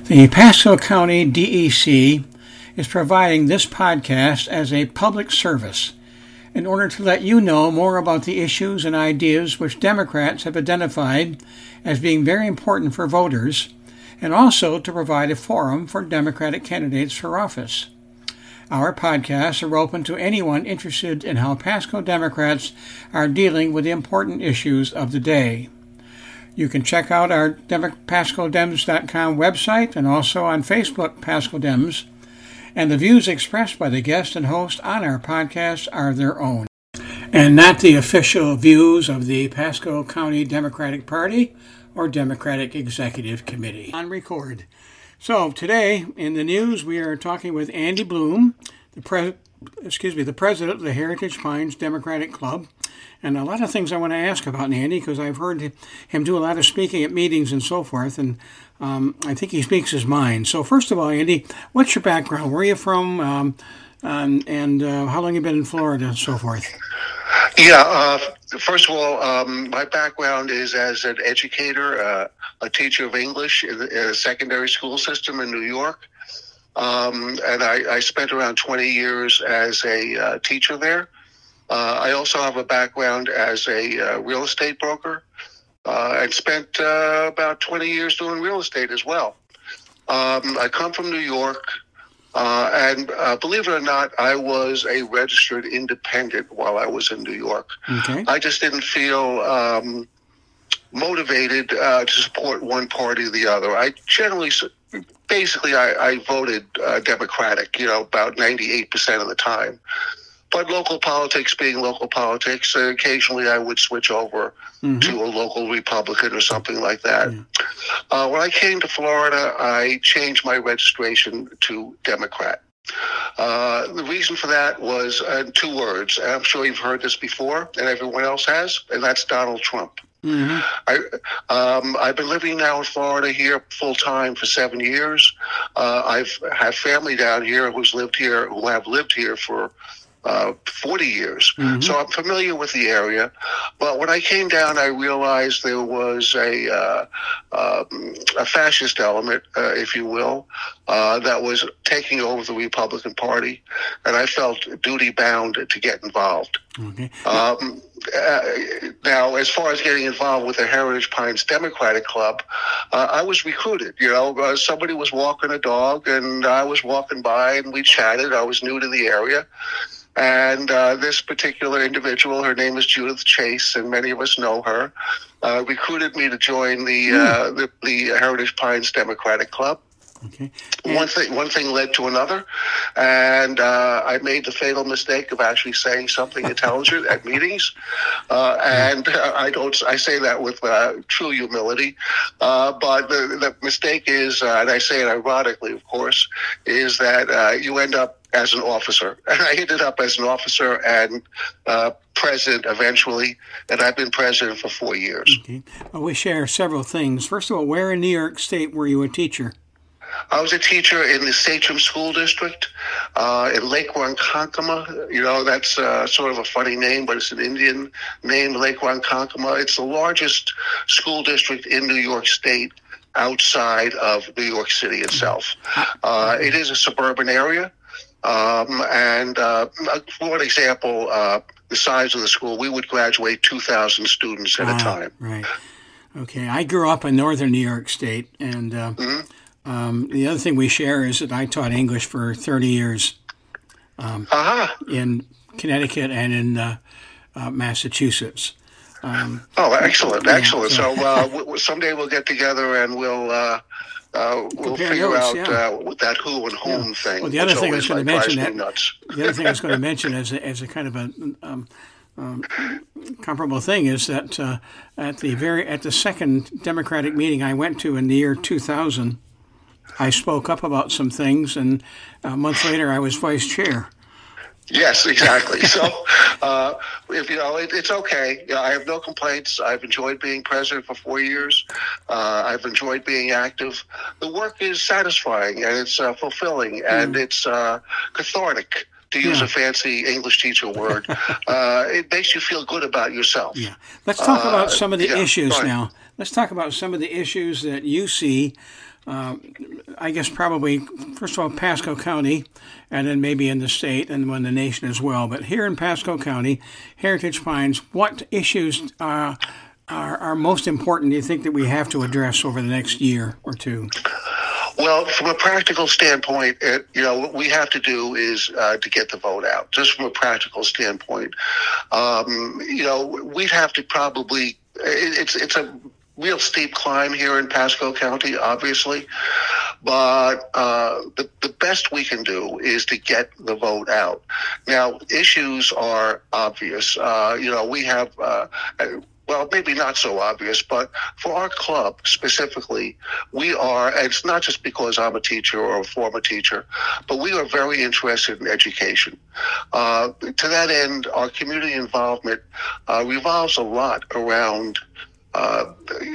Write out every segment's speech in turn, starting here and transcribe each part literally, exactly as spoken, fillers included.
The Pasco County D E C is providing this podcast as a public service in order to let you know more about the issues and ideas which Democrats have identified as being very important for voters, and also to provide a forum for Democratic candidates for office. Our podcasts are open to anyone interested in how Pasco Democrats are dealing with the important issues of the day. You can check out our Pasco Dems dot com website and also on Facebook, Pasco Dems, and the views expressed by the guest and host on our podcast are their own, and not the official views of the Pasco County Democratic Party or Democratic Executive Committee. On record. So today in the news we are talking with Andy Bloom, the pre- excuse me, the president of the Heritage Pines Democratic Club. And a lot of things I want to ask about Andy, because I've heard him do a lot of speaking at meetings and so forth, and um, I think he speaks his mind. So first of all, Andy, what's your background? Where are you from, um, um, and uh, how long have you been in Florida and so forth? Yeah, uh, first of all, um, my background is as an educator, uh, a teacher of English in a secondary school system in New York. Um, and I, I spent around twenty years as a uh, teacher there. Uh, I also have a background as a uh, real estate broker uh, and spent uh, about twenty years doing real estate as well. Um, I come from New York, uh, and uh, believe it or not, I was a registered independent while I was in New York. Okay. I just didn't feel um, motivated uh, to support one party or the other. I generally, basically, I, I voted uh, Democratic, you know, about ninety-eight percent of the time. But local politics being local politics, uh, occasionally I would switch over mm-hmm. to a local Republican or something like that. Yeah. Uh, when I came to Florida, I changed my registration to Democrat. Uh, the reason for that was uh, two words. I'm sure you've heard this before, and everyone else has, and that's Donald Trump. Mm-hmm. I, um, I've been living now in Florida here full time for seven years. Uh, I've had family down here who's lived here, who have lived here for Uh, forty years. Mm-hmm. So I'm familiar with the area. But when I came down, I realized there was a uh, uh, a fascist element, uh, if you will, uh, that was taking over the Republican Party, and I felt duty-bound to get involved. Okay. Um, uh, now, as far as getting involved with the Heritage Pines Democratic Club, uh, I was recruited. You know, uh, somebody was walking a dog, and I was walking by, and we chatted. I was new to the area. And uh, this particular individual, her name is Judith Chase, and many of us know her, uh, recruited me to join the, mm. uh, the the Heritage Pines Democratic Club. Okay. One thing, one thing led to another, and uh, I made the fatal mistake of actually saying something intelligent at meetings. Uh, and uh, I don't, I say that with uh, true humility. Uh, but the, the mistake is, uh, and I say it ironically, of course, is that uh, you end up as an officer. And I ended up as an officer and uh, president eventually, and I've been president for four years. Okay. Well, we share several things. First of all, where in New York State were you a teacher? I was a teacher in the Sachem School District uh, in Lake Ronkonkoma. You know, that's uh, sort of a funny name, but it's an Indian name, Lake Ronkonkoma. It's the largest school district in New York State outside of New York City itself. Uh, it is a suburban area. Um, and uh, for an example, uh, the size of the school, we would graduate two thousand students at ah, a time. Right. Okay. I grew up in northern New York State, and uh, mm-hmm. um, the other thing we share is that I taught English for thirty years um, uh-huh. in Connecticut and in uh, uh, Massachusetts. Um, oh, excellent, yeah, excellent. So, so uh, w- someday we'll get together and we'll... Uh, Uh, we'll Compare figure notes, out yeah. uh, with that who and whom yeah. thing. Well, the other thing I was going to mention that the other thing I was going to mention as a, as a kind of a um, um, comparable thing is that uh, at the very at the second Democratic meeting I went to in the year two thousand, I spoke up about some things, and a month later I was vice chair. Yes, exactly. So, uh, if you know, it, it's okay. You know, I have no complaints. I've enjoyed being president for four years. Uh, I've enjoyed being active. The work is satisfying and it's uh, fulfilling and mm. it's uh, cathartic, to use yeah. a fancy English teacher word. uh, it makes you feel good about yourself. Yeah. Let's talk uh, about some of the yeah, issues now. Let's talk about some of the issues that you see uh, I guess probably, first of all, Pasco County, and then maybe in the state and in the nation as well. But here in Pasco County, Heritage Pines, what issues uh, are, are most important, do you think, that we have to address over the next year or two? Well, from a practical standpoint, it, you know, what we have to do is uh, to get the vote out. Just from a practical standpoint, um, you know, we'd have to probably. It, it's it's a real steep climb here in Pasco County, obviously, but uh, the the best we can do is to get the vote out. Now, issues are obvious. Uh, you know, we have. Uh, Well, maybe not so obvious, but for our club specifically, we are, and it's not just because I'm a teacher or a former teacher, but we are very interested in education. Uh, to that end, our community involvement uh, revolves a lot around uh,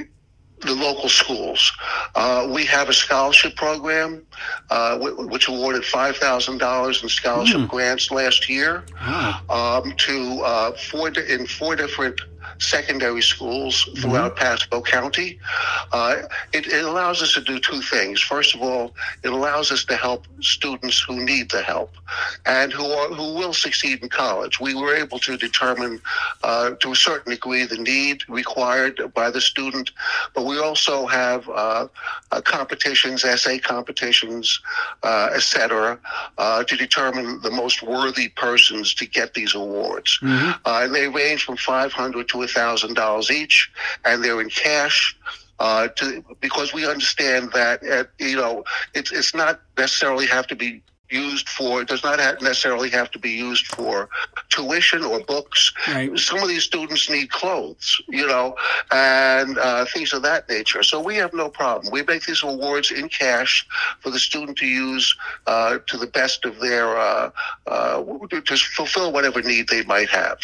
the local schools. Uh, we have a scholarship program, uh, w- which awarded five thousand dollars in scholarship mm. grants last year oh. um, to uh, four di- in four different secondary schools throughout mm-hmm. Pasco County. Uh, it, it allows us to do two things. First of all, it allows us to help students who need the help and who are who will succeed in college. We were able to determine uh, to a certain degree the need required by the student, but we also have uh, uh, competitions, essay competitions, uh, et cetera, uh, to determine the most worthy persons to get these awards. Mm-hmm. Uh, and they range from five hundred dollars to one thousand dollars each, and they're in cash. Uh, to, because we understand that, uh, you know, it's it's not necessarily have to be used for, it does not have necessarily have to be used for tuition or books. Right. Some of these students need clothes, you know, and uh, things of that nature. So we have no problem. We make these awards in cash for the student to use uh, to the best of their, uh, uh, to fulfill whatever need they might have.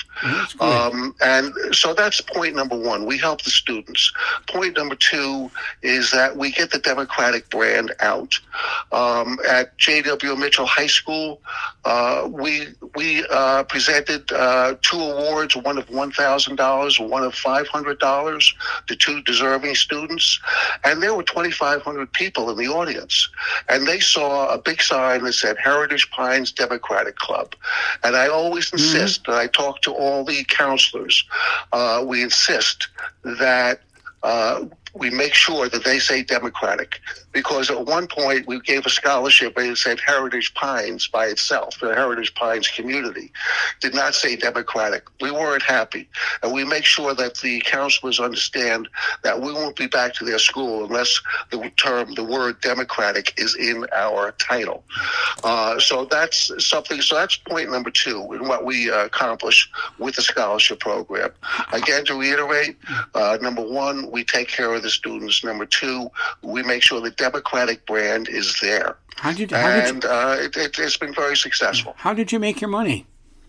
Um, and so that's point number one. We help the students. Point number two is that we get the Democratic brand out. Um, at J W Mitchell High School, uh, we we uh, presented uh, two awards, one of one thousand dollars, one of five hundred dollars to two deserving students. And there were twenty-five hundred people in the audience. And they saw a big sign that said Heritage Pines Democratic Club. And I always insist, mm-hmm. and I talk to all the counselors, uh, we insist that uh, we make sure that they say Democratic, because at one point we gave a scholarship and it said Heritage Pines by itself. The Heritage Pines community did not say Democratic. We weren't happy. And we make sure that the counselors understand that we won't be back to their school unless the term, the word Democratic is in our title. Uh, so that's something, so that's point number two in what we uh, accomplish with the scholarship program. Again, to reiterate, uh, number one, we take care of the students. Number two, we make sure the Democratic brand is there. How did, how did and you, uh, it, it, it's been very successful. How did you make your money?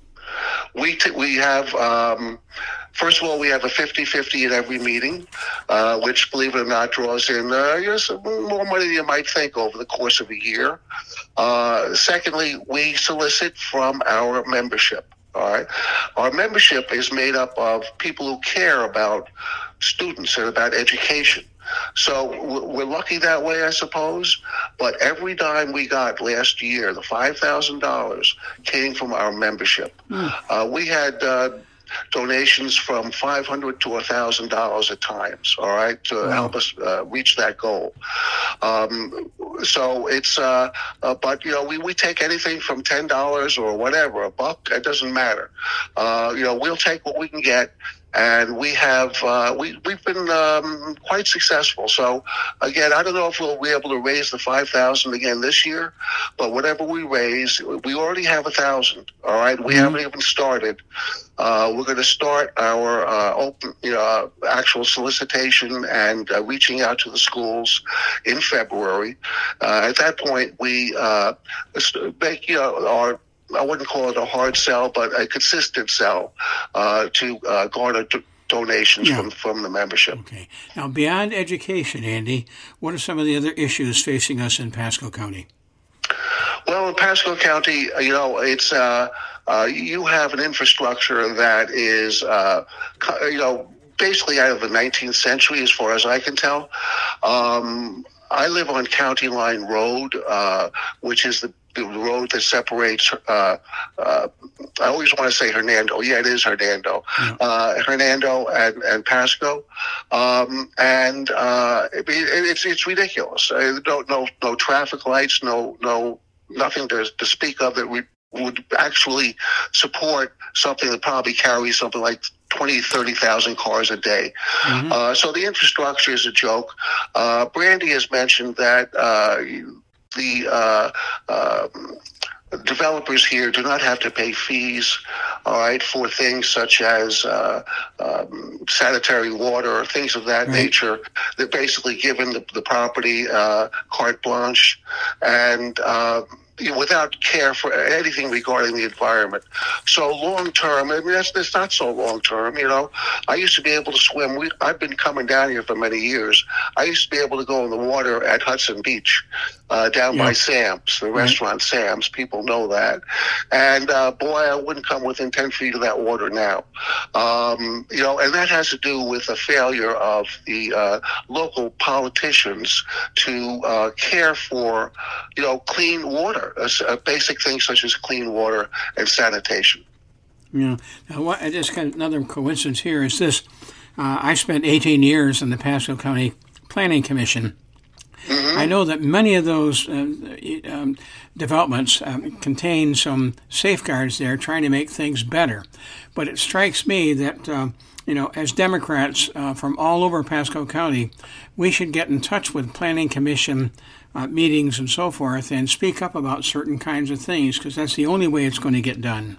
We t- we have, um, first of all, we have a fifty-fifty at every meeting, uh, which, believe it or not, draws in uh, you know, more money than you might think over the course of a year. Uh, secondly, we solicit from our membership. All right, our membership is made up of people who care about students and about education. So we're lucky that way, I suppose. But every dime we got last year, the five thousand dollars, came from our membership. Mm. Uh, we had uh, donations from five hundred dollars to one thousand dollars at times, all right, to wow. help us uh, reach that goal. Um, so it's, uh, uh, but, you know, we, we take anything from ten dollars or whatever, a buck, it doesn't matter. Uh, you know, we'll take what we can get. And we have, uh, we, we've been um, quite successful. So, again, I don't know if we'll be able to raise the five thousand dollars again this year, but whatever we raise, we already have one thousand dollars, all right? We mm-hmm. haven't even started. Uh, we're going to start our uh, open, you know, actual solicitation and uh, reaching out to the schools in February. Uh, at that point, we uh, make, you know, our I wouldn't call it a hard sell, but a consistent sell uh, to uh, garner d- donations yeah. from, from the membership. Okay. Now, beyond education, Andy, what are some of the other issues facing us in Pasco County? Well, in Pasco County, you know, it's uh, uh, you have an infrastructure that is, uh, you know, basically out of the nineteenth century, as far as I can tell. Um, I live on County Line Road, uh, which is the, the road that separates, uh, uh, I always want to say Hernando. Yeah, it is Hernando. Yeah. Uh, Hernando and, and Pasco. Um, and uh, it, it's it's ridiculous. Uh, no, no, no traffic lights, no, no, nothing to, to speak of that we would actually support something that probably carries something like twenty, thirty thousand cars a day. Mm-hmm. Uh, so the infrastructure is a joke. Uh, Brandy has mentioned that uh, the uh, uh, developers here do not have to pay fees, all right, for things such as uh, um, sanitary water or things of that right. nature. They're basically given the, the property uh, carte blanche and uh, you know, without care for anything regarding the environment. So long term, I mean, that's, that's not so long term, you know. I used to be able to swim. We, I've been coming down here for many years. I used to be able to go in the water at Hudson Beach, uh, down yeah. by Sam's, the mm-hmm. restaurant Sam's. People know that. And, uh, boy, I wouldn't come within ten feet of that water now. Um, you know, and that has to do with a failure of the uh, local politicians to uh, care for, you know, clean water. Uh, basic things such as clean water and sanitation. Yeah. Now, what, just kind of another coincidence here is this. Uh, I spent eighteen years in the Pasco County Planning Commission. Mm-hmm. I know that many of those uh, um, developments um, contain some safeguards there trying to make things better. But it strikes me that, uh, you know, as Democrats uh, from all over Pasco County, we should get in touch with Planning Commission uh, meetings and so forth and speak up about certain kinds of things, because that's the only way it's going to get done.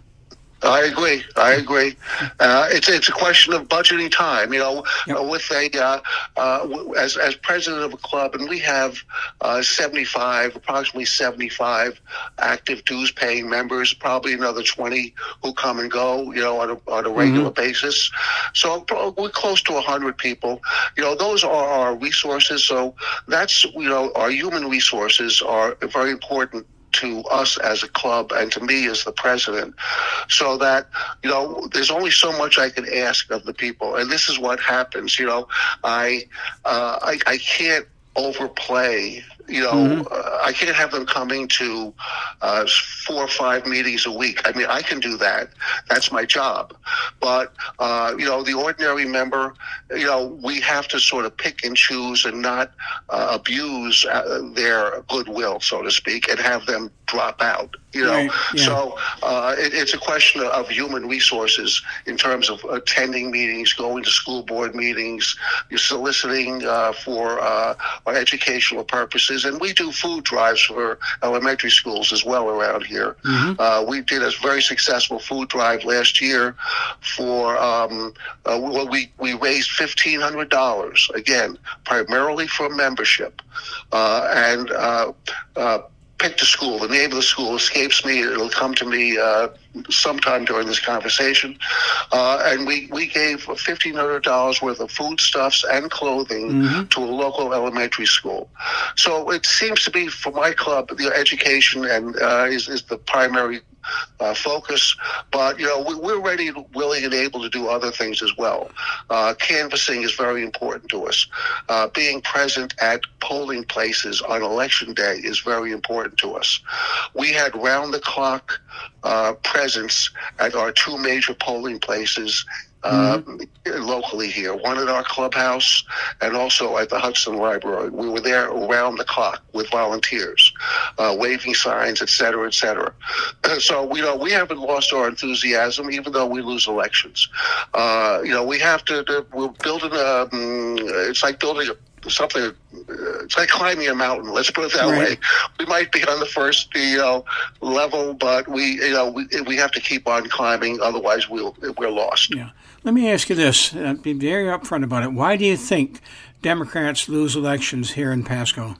I agree. I agree. Uh, it's it's a question of budgeting time. You know, yep. uh, with a uh, uh, as as president of a club, and we have uh, seventy-five, approximately seventy-five active dues-paying members. Probably another twenty who come and go. You know, on a on a regular mm-hmm. basis. So we're close to a hundred people. You know, those are our resources. So that's you know our human resources are very important to us as a club and to me as the president, so that, you know, there's only so much I can ask of the people. And this is what happens, you know, I, uh, I, I can't overplay, you know, mm-hmm. uh, I can't have them coming to uh, four or five meetings a week. I mean, I can do that. That's my job. But, uh, you know, the ordinary member, you know, we have to sort of pick and choose and not uh, abuse uh, their goodwill, so to speak, and have them drop out. You know, right, yeah. so uh, it, it's a question of human resources in terms of attending meetings, going to school board meetings, soliciting uh, for uh, our educational purposes. And we do food drives for elementary schools as well around here. Mm-hmm. Uh, we did a very successful food drive last year for, um, uh, well, we, we raised fifteen hundred dollars, again, primarily for membership. Uh, and uh, uh, picked a school. The name of the school escapes me. It'll come to me uh, sometime during this conversation. Uh, and we, we gave fifteen hundred dollars worth of foodstuffs and clothing mm-hmm. to a local elementary school. So it seems to be, for my club, the education and uh, is, is the primary Uh, focus, but you know we, we're ready, willing, and able to do other things as well. Uh, canvassing is very important to us. Uh, being present at polling places on election day is very important to us. We had round-the-clock uh, presence at our two major polling places Uh, mm-hmm. locally here, one at our clubhouse and also at the Hudson Library. We were there around the clock with volunteers, uh, waving signs, et cetera, et cetera. So, you know, we haven't lost our enthusiasm, even though we lose elections. Uh, you know, we have to, to we're building a, um, it's like building a something, uh, it's like climbing a mountain, let's put it that right. way. We might be on the first, you know, level, but we, you know, we, we have to keep on climbing, otherwise we'll, we're lost. Yeah. Let me ask you this, uh, be very upfront about it. Why do you think Democrats lose elections here in Pasco?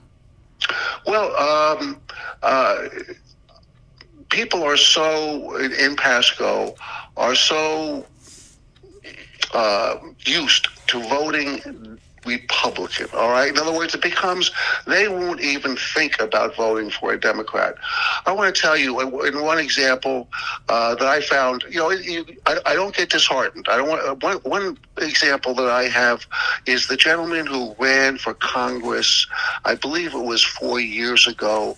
Well, um, uh, people are so, in, in Pasco, are so uh, used to voting Republican, all right? In other words, it becomes, they won't even think about voting for a Democrat. I want to tell you, in one example uh, that I found, you know, you, I, I don't get disheartened. I don't want, one, one example that I have is the gentleman who ran for Congress, I believe it was four years ago,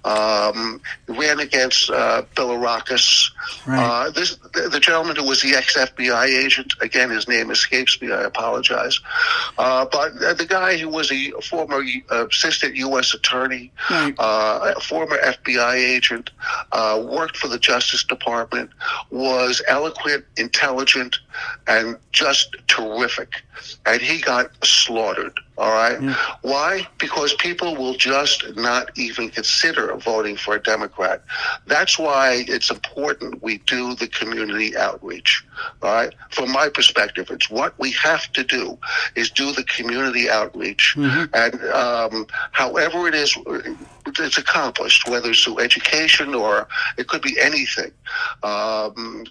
um, ran against uh, Bilirakis. Right. Uh, this, the, the gentleman who was the ex-F B I agent, again, his name escapes me, I apologize. Uh, but uh, the guy who was a former uh, assistant U S attorney, Right. uh, a former F B I agent, uh, worked for the Justice Department, was eloquent, intelligent, and just terrific. And he got slaughtered, all right? Yeah. Why? Because people will just not even consider voting for a Democrat. That's why it's important we do the community outreach, all right? From my perspective, it's what we have to do is do the community outreach. Mm-hmm. And um, however it is, it's accomplished, whether it's through education or it could be anything. Um,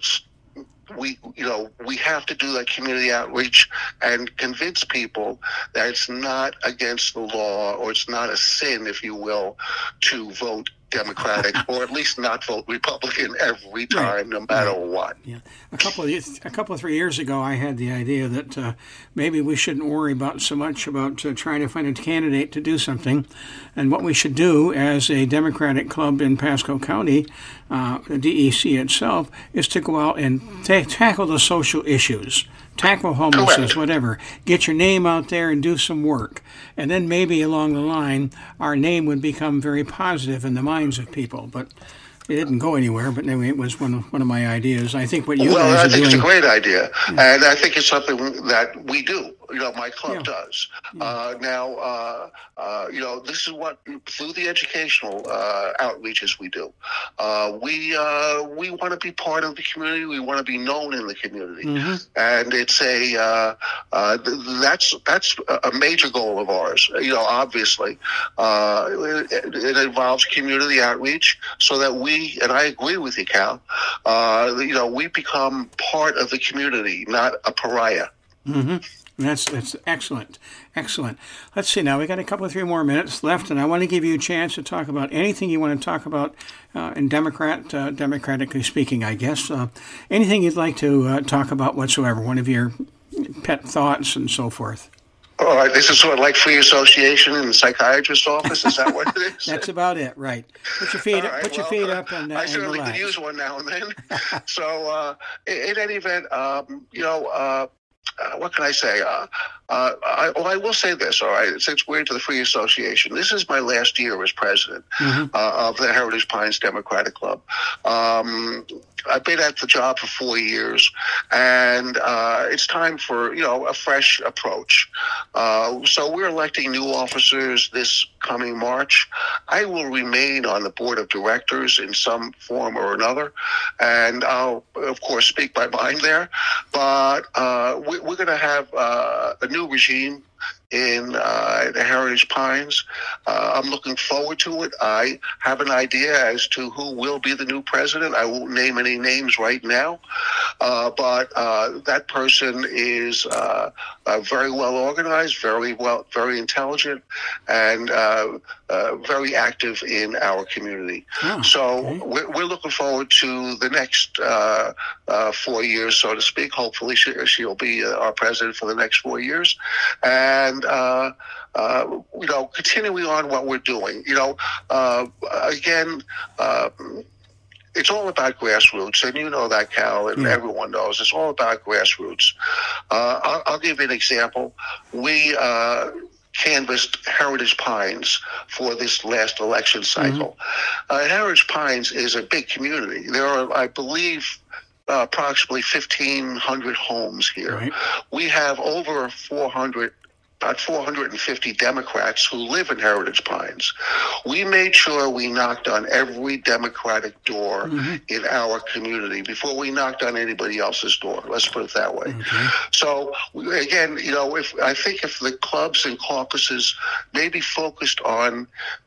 we, you know, we have to do that community outreach and convince people that it's not against the law, or it's not a sin, if you will, to vote Democratic or at least not vote Republican every time, right. no matter right. what. Yeah, a couple of a couple of three years ago, I had the idea that uh, maybe we shouldn't worry about so much about uh, trying to find a candidate to do something, and what we should do as a Democratic club in Pasco County, uh, the D E C itself, is to go out and ta- tackle the social issues. Tackle homelessness, whatever. Get your name out there and do some work. And then maybe along the line, our name would become very positive in the minds of people. But it didn't go anywhere. But anyway, it was one of, one of my ideas. I think what you well, guys I are think doing... it's a great idea. Yeah. And I think it's something that we do. You know, my club yeah. does. Yeah. Uh, now, uh, uh, you know, this is what, through the educational uh, outreaches we do. Uh, we uh, we want to be part of the community. We want to be known in the community. Mm-hmm. And it's a, uh, uh, that's that's a major goal of ours. You know, obviously, uh, it, it involves community outreach so that we, and I agree with you, Cal, uh, you know, we become part of the community, not a pariah. Mm-hmm. That's that's excellent, excellent. Let's see now. We got a couple of three more minutes left, and I want to give you a chance to talk about anything you want to talk about uh, in Democrat, uh, democratically speaking, I guess. Uh, anything you'd like to uh, talk about whatsoever. One of your pet thoughts and so forth. All right, this is sort of like free association in the psychiatrist's office. Is that what it is? That's about it, right? Put your feet, right, put your well, feet up, and uh, I and certainly relax. could use one now and then. so, uh, in, in any event, um, you know. Uh, Uh, what can I say? Uh, uh, I, well, I will say this, all right, since we're into the Free Association. This is my last year as president mm-hmm. uh, of the Heritage Pines Democratic Club. Um, I've been at the job for four years, and uh, it's time for, you know, a fresh approach. Uh, so we're electing new officers this coming March. I will remain on the board of directors in some form or another, and I'll, of course, speak my mind there. But uh, we, we're going to have uh, a new regime in uh, the Heritage Pines. Uh, I'm looking forward to it. I have an idea as to who will be the new president. I won't name any names right now, uh, but uh, that person is uh, uh, very well organized, very well, very intelligent, and uh, uh, very active in our community. Oh, so okay. we're, we're looking forward to the next uh, uh, four years, so to speak. Hopefully she, she'll be uh, our president for the next four years. And Uh, uh, you know, continuing on what we're doing. You know, uh, again, uh, it's all about grassroots, and you know that, Cal, and yeah. everyone knows it's all about grassroots. Uh, I'll, I'll give you an example. We uh, canvassed Heritage Pines for this last election cycle. Mm-hmm. Uh, Heritage Pines is a big community. There are, I believe, uh, approximately fifteen hundred homes here. Right. We have over four hundred about four hundred fifty Democrats who live in Heritage Pines. We made sure we knocked on every Democratic door mm-hmm. in our community before we knocked on anybody else's door. Let's put it that way. Okay. So, again, you know, if I think if the clubs and caucuses maybe focused on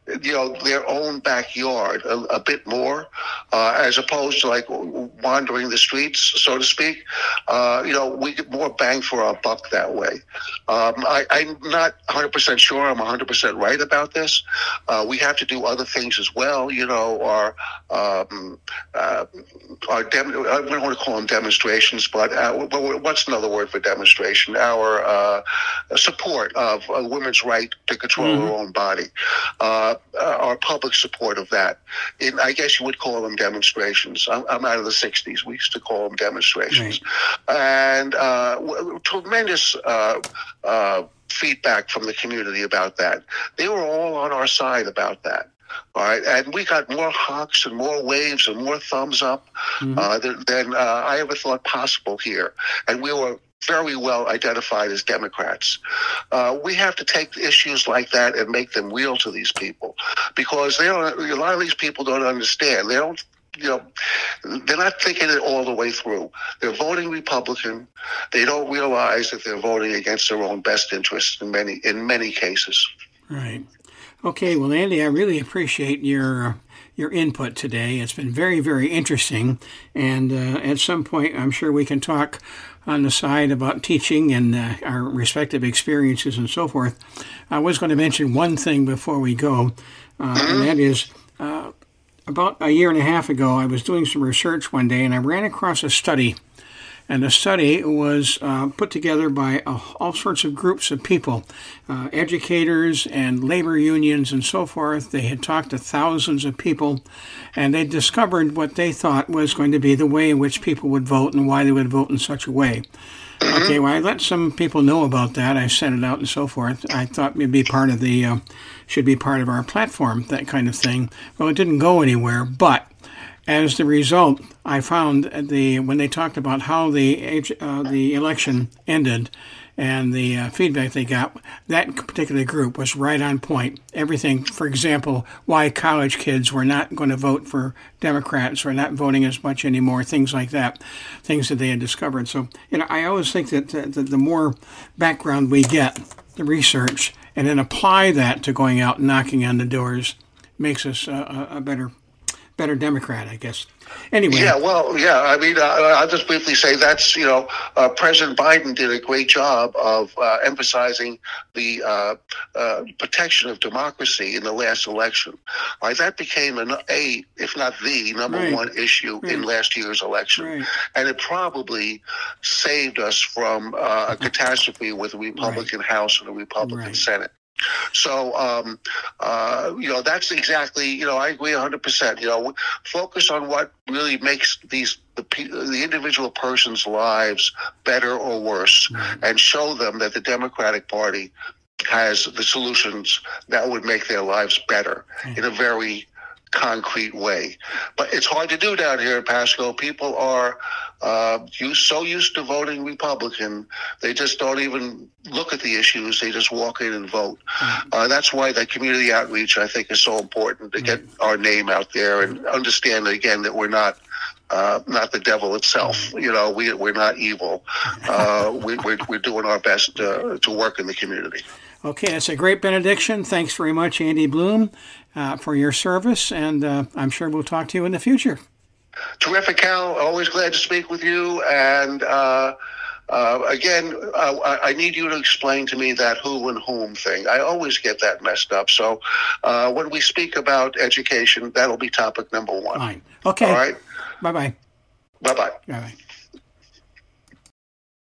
you know, their own backyard a, a bit more, uh, as opposed to like wandering the streets, so to speak. Uh, you know, we get more bang for our buck that way. Um, I, I'm not one hundred percent sure I'm one hundred percent right about this. Uh, we have to do other things as well, you know, our, um, uh, our dem- I don't want to call them demonstrations, but uh, what's another word for demonstration? Our uh, support of a women's right to control mm-hmm. her own body. Uh, Uh, our public support of that. In, I guess you would call them demonstrations. I'm, I'm out of the sixties. We used to call them demonstrations. Right. And uh, w- tremendous uh, uh, feedback from the community about that. They were all on our side about that. All right, and we got more hugs and more waves and more thumbs up mm-hmm. uh, than, than uh, I ever thought possible here. And we were very well identified as Democrats. Uh, we have to take issues like that and make them real to these people, because they don't, a lot of these people don't understand. They don't, you know, they're not thinking it all the way through. They're voting Republican. They don't realize that they're voting against their own best interests in many, in many cases. Right. Okay. Well, Andy, I really appreciate your your input today. It's been very, very interesting. And uh, at some point, I'm sure we can talk on the side about teaching and uh, our respective experiences and so forth. I was going to mention one thing before we go, uh, and that is uh, about a year and a half ago, I was doing some research one day, and I ran across a study. And the study was uh, put together by uh, all sorts of groups of people, uh, educators and labor unions and so forth. They had talked to thousands of people, and they discovered what they thought was going to be the way in which people would vote and why they would vote in such a way. Okay, well, I let some people know about that. I sent it out and so forth. I thought it'd be part of the, uh, should be part of our platform, that kind of thing. Well, it didn't go anywhere, but as the result, I found the when they talked about how the uh, the election ended and the uh, feedback they got, that particular group was right on point. Everything, for example, why college kids were not going to vote for Democrats or not voting as much anymore, things like that, things that they had discovered. So, you know, I always think that uh, the, the more background we get, the research, and then apply that to going out and knocking on the doors, makes us uh, a better better Democrat, I guess. Anyway. Yeah, well, yeah, I mean, uh, I'll just briefly say that's, you know, uh, President Biden did a great job of uh, emphasizing the uh, uh, protection of democracy in the last election. Right, that became an, a, if not the number right. one issue right. in last year's election. Right. And it probably saved us from uh, a catastrophe with a Republican right. House and a Republican right. Senate. So, um, uh, you know, that's exactly, you know, I agree one hundred percent. You know, focus on what really makes these the, the individual person's lives better or worse, mm-hmm. and show them that the Democratic Party has the solutions that would make their lives better mm-hmm. in a very concrete way. But it's hard to do down here in Pasco. People are uh, used, so used to voting Republican, they just don't even look at the issues. They just walk in and vote. Mm-hmm. Uh, that's why that community outreach, I think, is so important to mm-hmm. get our name out there and understand, again, that we're not Uh, not the devil itself. You know, we, we're not evil. Uh, we, we're, we're doing our best uh, to work in the community. Okay, that's a great benediction. Thanks very much, Andy Bloom, uh, for your service, and uh, I'm sure we'll talk to you in the future. Terrific, Cal. Always glad to speak with you. And uh, uh, again, uh, I need you to explain to me that who and whom thing. I always get that messed up. So uh, when we speak about education, that'll be topic number one. Fine. Okay. All right. Bye-bye. Bye-bye. Bye-bye.